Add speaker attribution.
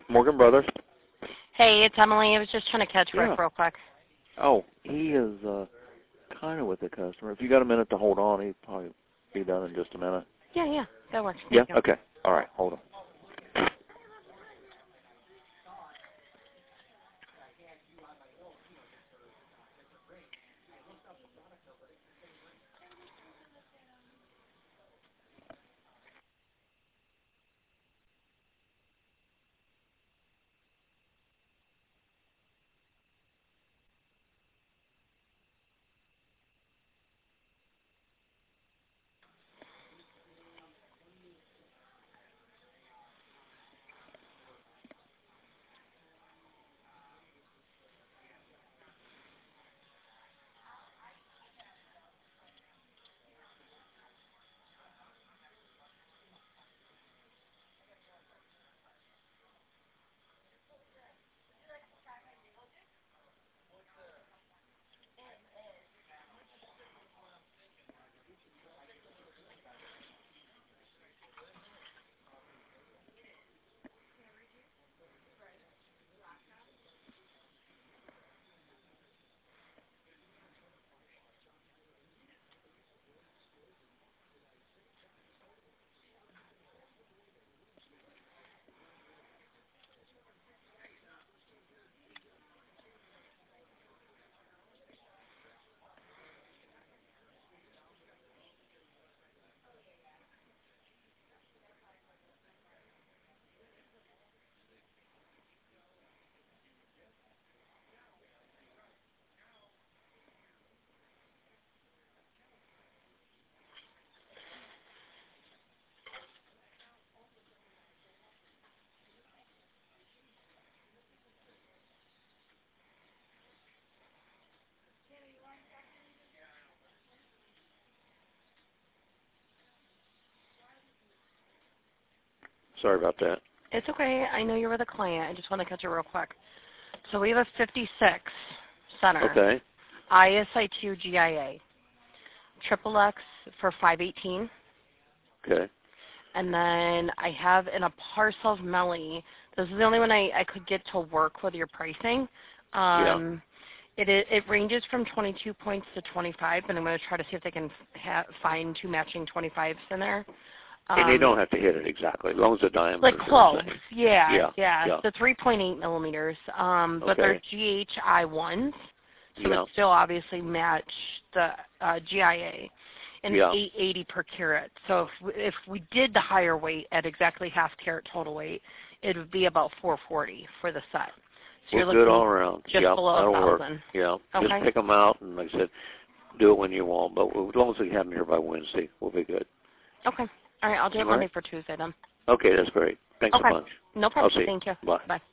Speaker 1: Morgan Brothers.
Speaker 2: Hey, it's Emily. I was just trying to catch Rick real quick.
Speaker 1: Oh, he is kind of with the customer. If you got a minute to hold on, he'd probably be done in just a minute.
Speaker 2: Yeah, that works.
Speaker 1: Yeah, okay. All right, hold on. Sorry about that.
Speaker 2: It's okay. I know you're with a client. I just want to catch it real quick. So we have a 56 center.
Speaker 1: Okay.
Speaker 2: ISI2 GIA. Triple X for 518.
Speaker 1: Okay.
Speaker 2: And then I have in a Parcels Melly. This is the only one I could get to work with your pricing. It ranges from 22 points to 25, but I'm going to try to see if they can find two matching 25s in there.
Speaker 1: And they don't have to hit it exactly, as long as the diameter
Speaker 2: like
Speaker 1: is
Speaker 2: close.
Speaker 1: the same.
Speaker 2: Yeah. The 3.8 millimeters. But they're GHI ones, so it still obviously match the GIA. And 880 per carat. So if we did the higher weight at exactly half carat total weight, it would be about 440 for the set. So you're looking
Speaker 1: good all around.
Speaker 2: Just below 1,000.
Speaker 1: Yeah,
Speaker 2: okay.
Speaker 1: Just pick them out, and like I said, do it when you want. But as long as we have them here by Wednesday, we'll be good.
Speaker 2: Okay. All right, I'll do it Monday for Tuesday then.
Speaker 1: Okay, that's great. Thanks so much.
Speaker 2: No problem.
Speaker 1: I'll see you.
Speaker 2: Thank you.
Speaker 1: Bye.
Speaker 2: Bye.